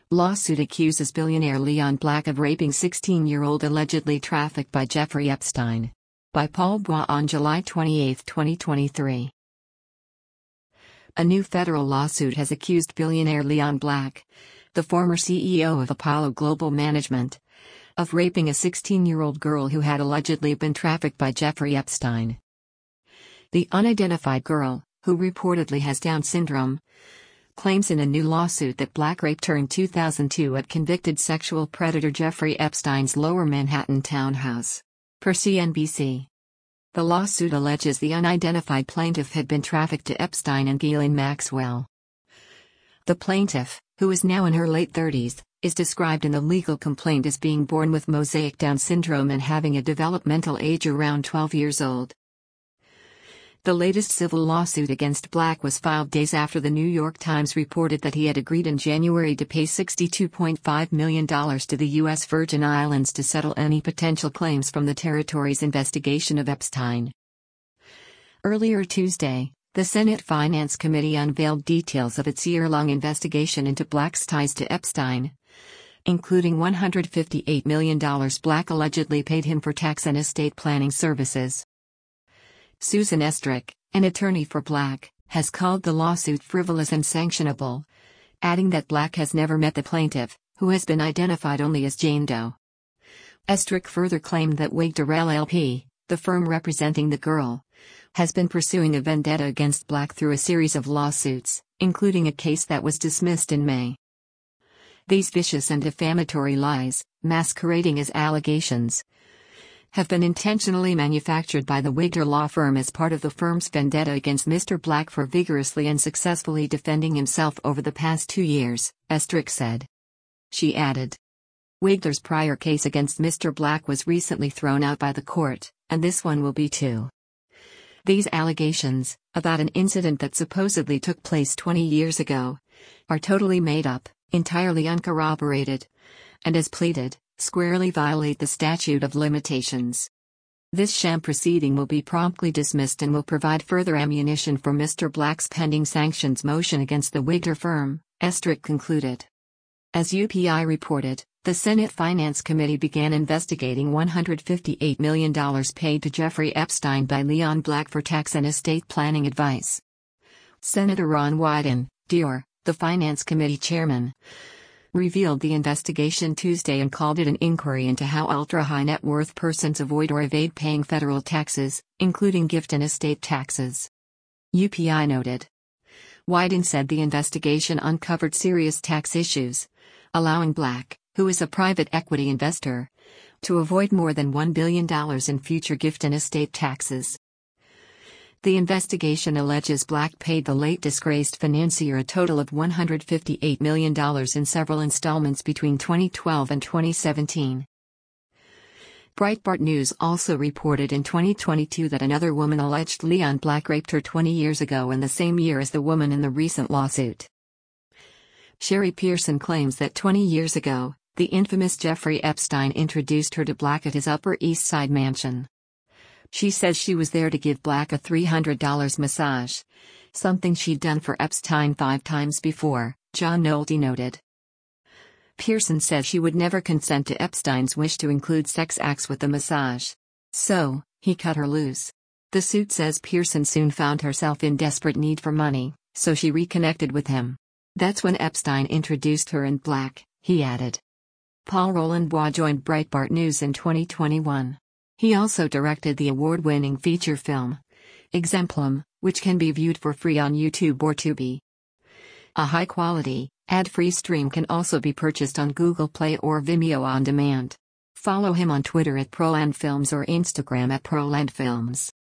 Lawsuit accuses billionaire Leon Black of raping 16-year-old allegedly trafficked by Jeffrey Epstein. By Paul Bois on July 28, 2023. A new federal lawsuit has accused billionaire Leon Black, the former CEO of Apollo Global Management, of raping a 16-year-old girl who had allegedly been trafficked by Jeffrey Epstein. The unidentified girl, who reportedly has Down syndrome, claims in a new lawsuit that Black raped her in 2002 at convicted sexual predator Jeffrey Epstein's Lower Manhattan townhouse. Per CNBC. The lawsuit alleges the unidentified plaintiff had been trafficked to Epstein and Ghislaine Maxwell. The plaintiff, who is now in her late 30s, is described in the legal complaint as being born with mosaic Down syndrome and having a developmental age around 12 years old. The latest civil lawsuit against Black was filed days after the New York Times reported that he had agreed in January to pay $62.5 million to the U.S. Virgin Islands to settle any potential claims from the territory's investigation of Epstein. Earlier Tuesday, the Senate Finance Committee unveiled details of its year-long investigation into Black's ties to Epstein, including $158 million Black allegedly paid him for tax and estate planning services. Susan Estrich, an attorney for Black, has called the lawsuit frivolous and sanctionable, adding that Black has never met the plaintiff, who has been identified only as Jane Doe. Estrich further claimed that Wigder LLP, the firm representing the girl, has been pursuing a vendetta against Black through a series of lawsuits, including a case that was dismissed in May. These vicious and defamatory lies, masquerading as allegations, have been intentionally manufactured by the Wigder law firm as part of the firm's vendetta against Mr. Black for vigorously and successfully defending himself over the past 2 years, Estrich said. She added, Wigder's prior case against Mr. Black was recently thrown out by the court, and this one will be too. These allegations, about an incident that supposedly took place 20 years ago, are totally made up, entirely uncorroborated, and as pleaded, squarely violate the statute of limitations. This sham proceeding will be promptly dismissed and will provide further ammunition for Mr. Black's pending sanctions motion against the Wigder firm, Estrich concluded. As UPI reported, the Senate Finance Committee began investigating $158 million paid to Jeffrey Epstein by Leon Black for tax and estate planning advice. Senator Ron Wyden, DR, the Finance Committee chairman, revealed the investigation Tuesday and called it an inquiry into how ultra-high net worth persons avoid or evade paying federal taxes, including gift and estate taxes. UPI noted. Wyden said the investigation uncovered serious tax issues, allowing Black, who is a private equity investor, to avoid more than $1 billion in future gift and estate taxes. The investigation alleges Black paid the late disgraced financier a total of $158 million in several installments between 2012 and 2017. Breitbart News also reported in 2022 that another woman alleged Leon Black raped her 20 years ago in the same year as the woman in the recent lawsuit. Sherry Pearson claims that 20 years ago, the infamous Jeffrey Epstein introduced her to Black at his Upper East Side mansion. She says she was there to give Black a $300 massage, something she'd done for Epstein 5 times before, John Nolte noted. Pearson says she would never consent to Epstein's wish to include sex acts with the massage. So, he cut her loose. The suit says Pearson soon found herself in desperate need for money, so she reconnected with him. That's when Epstein introduced her and Black, he added. Paul Roland Bois joined Breitbart News in 2021. He also directed the award-winning feature film, Exemplum, which can be viewed for free on YouTube or Tubi. A high-quality, ad-free stream can also be purchased on Google Play or Vimeo on demand. Follow him on Twitter at ProlandFilms or Instagram at ProlandFilms.